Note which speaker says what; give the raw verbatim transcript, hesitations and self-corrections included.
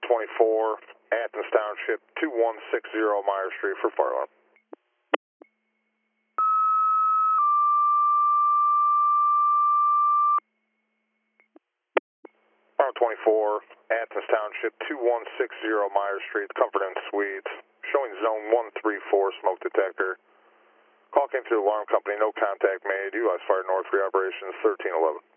Speaker 1: twenty-four, Athens Township, two one six zero Meyer Street for fire alarm. Fire twenty-four, Athens Township, two one six zero Meyer Street, Comfort Inn Suites, showing zone one three four smoke detector. Call came through alarm company, no contact made. U S Fire North three operations thirteen eleven.